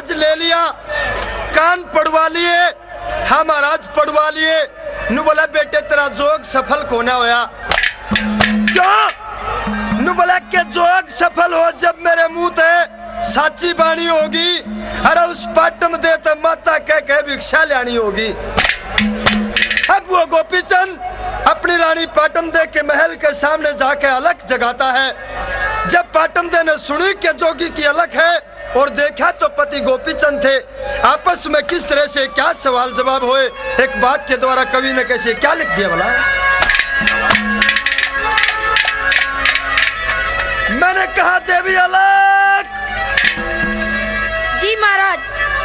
महाराज ले लिया, कान पड़वा लिए, हाँ महाराज पड़वा लिए। नु बोला बेटे तेरा जोग सफल कोना होया। क्यों? नु बोला के जोग सफल हो जब मेरे मुंह ते साची बाणी होगी, अरे उस पाटम दे तो माता कह भिक्षा लानी होगी। अब वो गोपीचंद अपनी रानी पाटम दे के महल के सामने जाके अलख जगाता है। जब पाटम दे ने सुनी कि जोगी की अलख है और देखा तो पति गोपीचंद थे। आपस में किस तरह से क्या सवाल जवाब हुए, एक बात के द्वारा कवि ने कैसे क्या लिख दिया बोला। मैंने कहा देवी अलख। जी महाराज,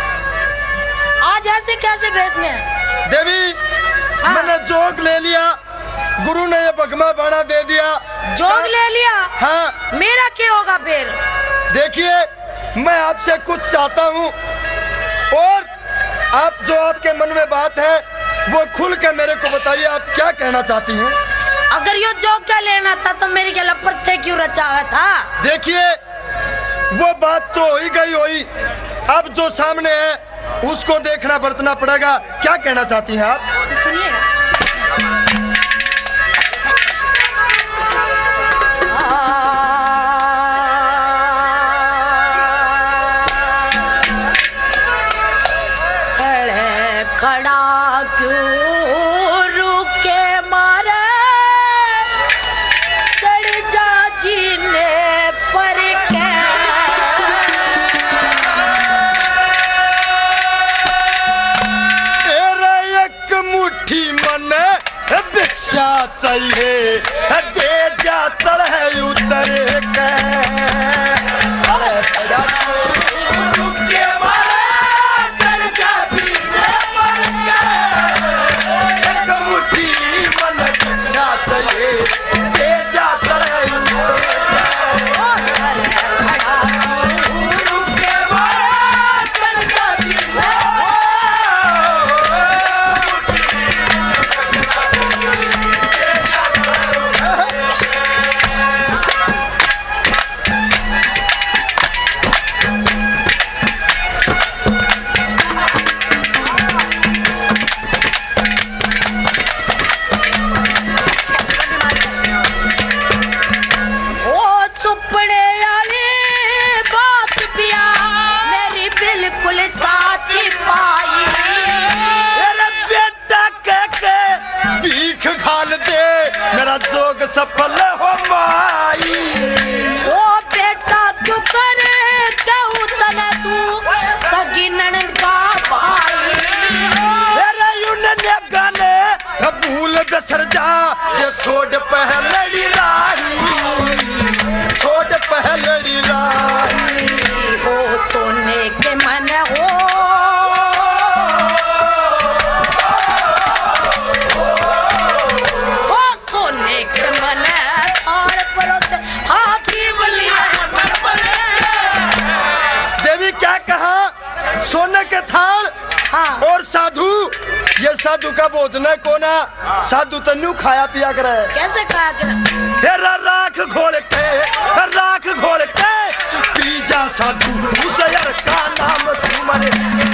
आज ऐसे कैसे भेष में है? देवी हाँ। मैंने जोग ले लिया, गुरु ने ये बगमा बाणा दे दिया। जोग ले लिया? हाँ। मेरा क्या होगा फिर? देखिए मैं आपसे कुछ चाहता हूँ और आप जो आपके मन में बात है वो खुल के मेरे को बताइए, आप क्या कहना चाहती हैं? अगर ये जोग क्या लेना था तो मेरी क्या लपरते क्यों रचा था? देखिए वो बात तो हो ही गई हुई, अब जो सामने है उसको देखना बरतना पड़ेगा। क्या कहना चाहती हैं आप? तो सुनिएगा। खड़ा क्यों रुके मारे, चढ़ जा जीने पर के। तेरे एक मुट्ठी मन भिक्षा चाहिए, दे जा तड़े उतर के। जोग सफल हो माई। ओ बेटा तू करे कहूँ तने तू सगी ननद का भाई। तेरे यूने गाने भूल दसर जा, ये छोड़ पहलड़ी राही, छोड़ पहलड़ी राही। हो सोने के मन हो, सोने के थाल हाँ। और साधु, ये साधु का भोजन है कोना, साधु तन्नू खाया पिया करे। कैसे खाया करे? तेरा राख घोल के पी जा साधु, उसे यार का नाम सुमरे।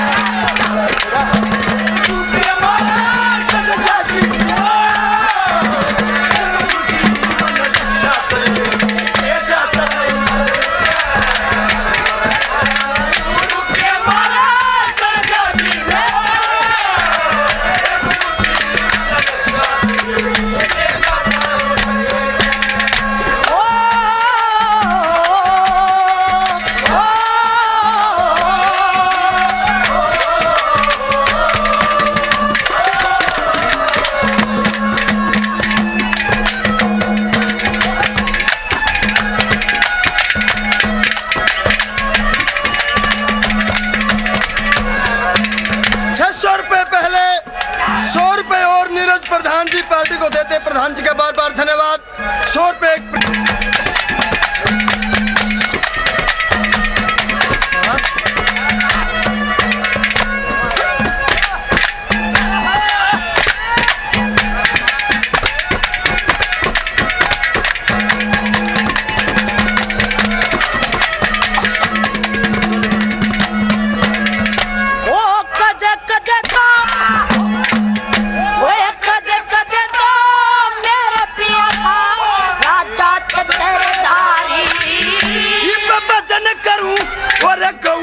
प्रधान जी पार्टी को देते, प्रधान जी का बार बार धन्यवाद। 100 रुपए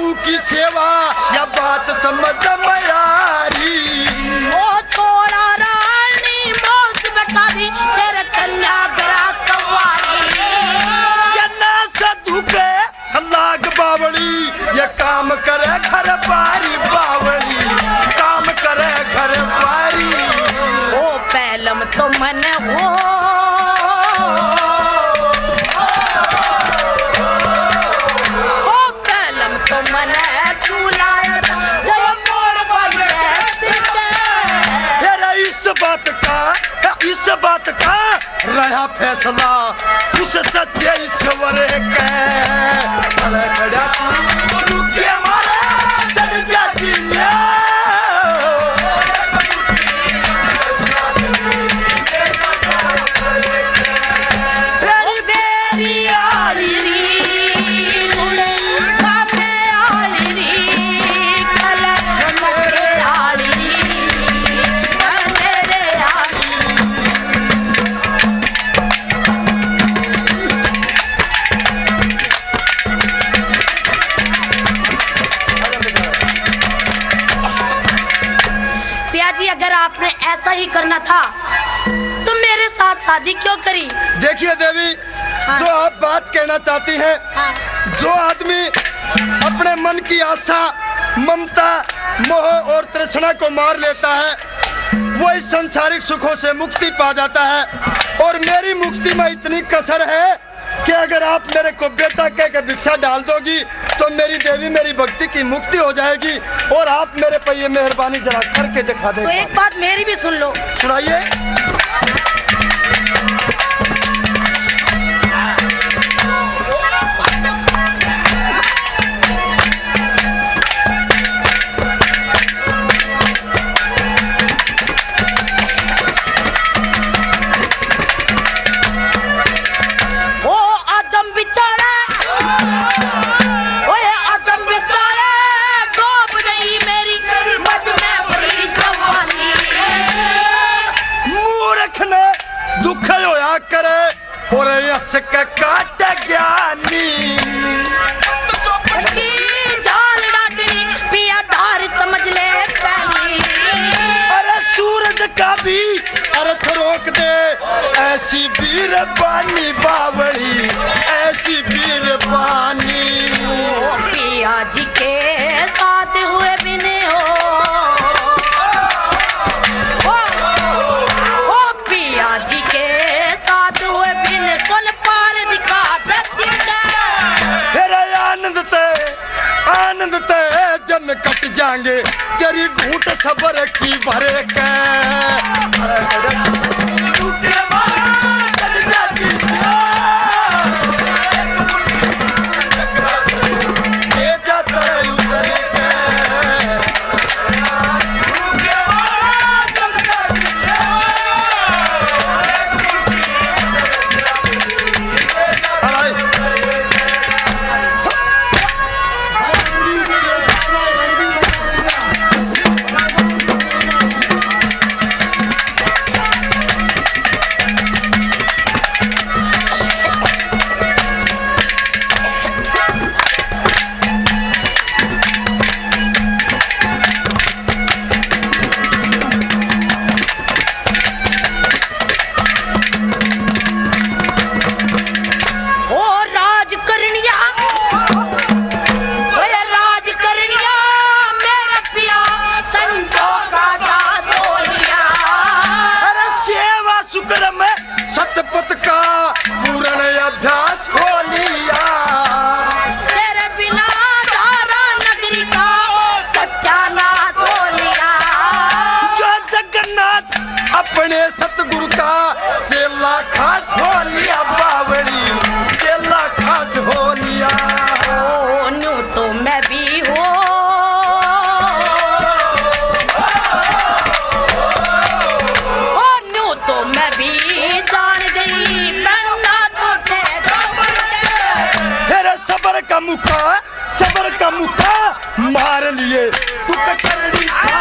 बाबू की सेवा या बात समझ मयारी। ओ थोड़ा रानी मौत बता दी तेरे कन्या गरा कवारी। ये ना सदू के लाग बावली ये काम करे घर बारी बावली काम करे घर बारी। ओ पैलम तो मन हो तो मन चूलाया जय मोड़ बने सिंगे। इस बात का रहा फैसला उस सच्चे ईश्वर के। अगर आपने ऐसा ही करना था तो मेरे साथ शादी क्यों करी? देखिए देवी, हाँ। जो आप बात कहना चाहती हैं, हाँ। जो आदमी अपने मन की आशा, ममता, मोह और तृष्णा को मार लेता है वो इस सांसारिक सुखों से मुक्ति पा जाता है। और मेरी मुक्ति में इतनी कसर है कि अगर आप मेरे को बेटा कह के भिक्षा डाल दोगी तो मेरी देवी मेरी भक्ति की मुक्ति हो जाएगी। और आप मेरे पे ये मेहरबानी जरा करके दिखा दें। तो एक बात मेरी भी सुन लो। सुनाइए। दुख होया करे और यस के काट ज्ञानी जाल डाटनी पिया धार समझ ले पानी। अरे सूरज का भी अर्थ रोक दे ऐसी वीर बानी बावली ऐसी वीर बानी। ओ पिया जी के साथ हुए बिने हो आनंद ते जन कट जाएंगे तेरी घूट सबर की भरे के। अपने सतगुरु का चेला खास हो लिया बावली चेला खास हो लिया। ओ न्यू तो मैं भी हो ओ न्यू तो मैं भी जान गई बनना तो तेरा तेरे सबर का मुका मार लिए तू कटरड़ी